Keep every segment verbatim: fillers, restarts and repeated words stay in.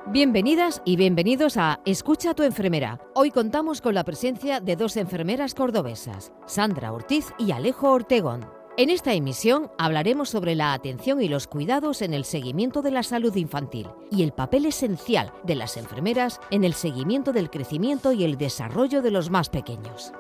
Bienvenidas y bienvenidos a Escucha a tu enfermera. Hoy contamos con la presencia de dos enfermeras cordobesas, Sandra Ortiz y Alejo Ortegón. En esta emisión hablaremos sobre la atención y los cuidados en el seguimiento de la salud infantil y el papel esencial de las enfermeras en el seguimiento del crecimiento y el desarrollo de los más pequeños.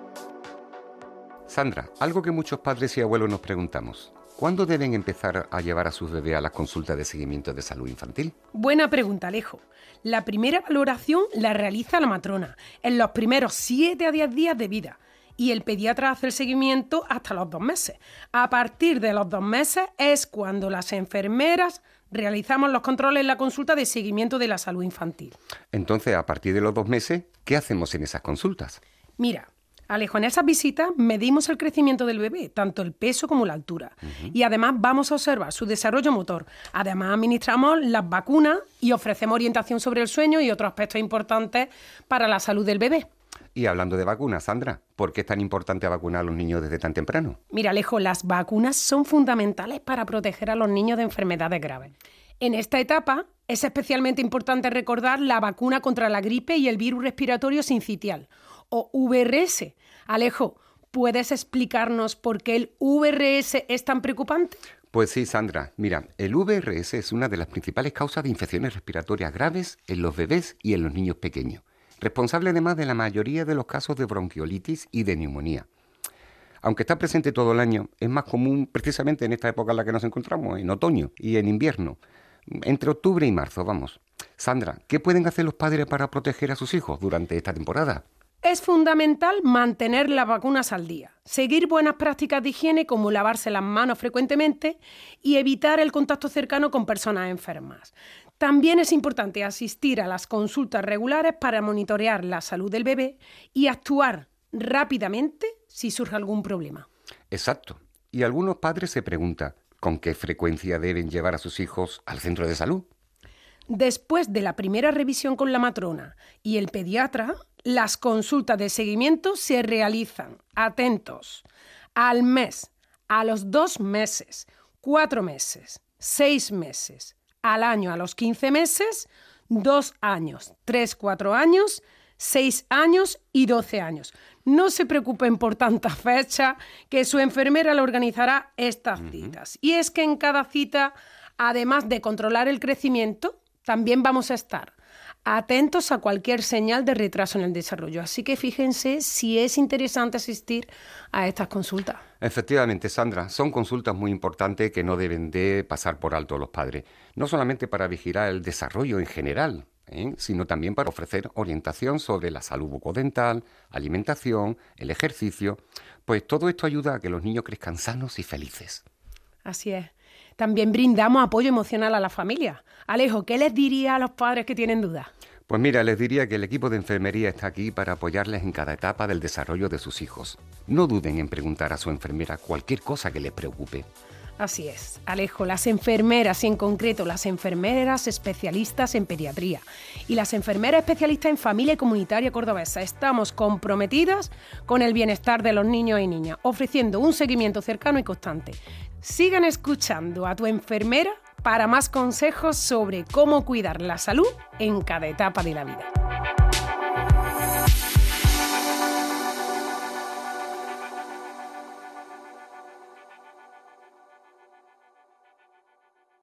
Sandra, algo que muchos padres y abuelos nos preguntamos. ¿Cuándo deben empezar a llevar a sus bebés a las consultas de seguimiento de salud infantil? Buena pregunta, Alejo. La primera valoración la realiza la matrona en los primeros siete a diez días de vida y el pediatra hace el seguimiento hasta los dos meses. A partir de los dos meses es cuando las enfermeras realizamos los controles en la consulta de seguimiento de la salud infantil. Entonces, a partir de los dos meses, ¿qué hacemos en esas consultas? Mira, Alejo, en esas visitas medimos el crecimiento del bebé, tanto el peso como la altura. Uh-huh. Y además vamos a observar su desarrollo motor. Además administramos las vacunas y ofrecemos orientación sobre el sueño y otros aspectos importantes para la salud del bebé. Y hablando de vacunas, Sandra, ¿por qué es tan importante vacunar a los niños desde tan temprano? Mira, Alejo, las vacunas son fundamentales para proteger a los niños de enfermedades graves. En esta etapa es especialmente importante recordar la vacuna contra la gripe y el virus respiratorio sincitial, o V R S. Alejo, ¿puedes explicarnos por qué el V R S es tan preocupante? Pues sí, Sandra. Mira, el V R S es una de las principales causas de infecciones respiratorias graves en los bebés y en los niños pequeños, responsable además de la mayoría de los casos de bronquiolitis y de neumonía. Aunque está presente todo el año, es más común precisamente en esta época en la que nos encontramos, en otoño y en invierno, entre octubre y marzo, vamos. Sandra, ¿qué pueden hacer los padres para proteger a sus hijos durante esta temporada? Es fundamental mantener las vacunas al día, seguir buenas prácticas de higiene como lavarse las manos frecuentemente y evitar el contacto cercano con personas enfermas. También es importante asistir a las consultas regulares para monitorear la salud del bebé y actuar rápidamente si surge algún problema. Exacto. Y algunos padres se preguntan, ¿con qué frecuencia deben llevar a sus hijos al centro de salud? Después de la primera revisión con la matrona y el pediatra, las consultas de seguimiento se realizan, atentos, al mes, a los dos meses, cuatro meses, seis meses, al año a los quince meses, dos años, tres, cuatro años, seis años y doce años. No se preocupen por tanta fecha, que su enfermera le organizará estas uh-huh. citas. Y es que en cada cita, además de controlar el crecimiento, también vamos a estar atentos a cualquier señal de retraso en el desarrollo. Así que fíjense si es interesante asistir a estas consultas. Efectivamente, Sandra, son consultas muy importantes que no deben de pasar por alto los padres. No solamente para vigilar el desarrollo en general, ¿eh? sino también para ofrecer orientación sobre la salud bucodental, alimentación, el ejercicio. Pues todo esto ayuda a que los niños crezcan sanos y felices. Así es. También brindamos apoyo emocional a la familia. Alejo, ¿qué les diría a los padres que tienen dudas? Pues mira, les diría que el equipo de enfermería está aquí para apoyarles en cada etapa del desarrollo de sus hijos. No duden en preguntar a su enfermera cualquier cosa que les preocupe. Así es, Alejo, las enfermeras y en concreto las enfermeras especialistas en pediatría y las enfermeras especialistas en familia y comunitaria cordobesa estamos comprometidas con el bienestar de los niños y niñas, ofreciendo un seguimiento cercano y constante. Sigan escuchando a tu enfermera para más consejos sobre cómo cuidar la salud en cada etapa de la vida.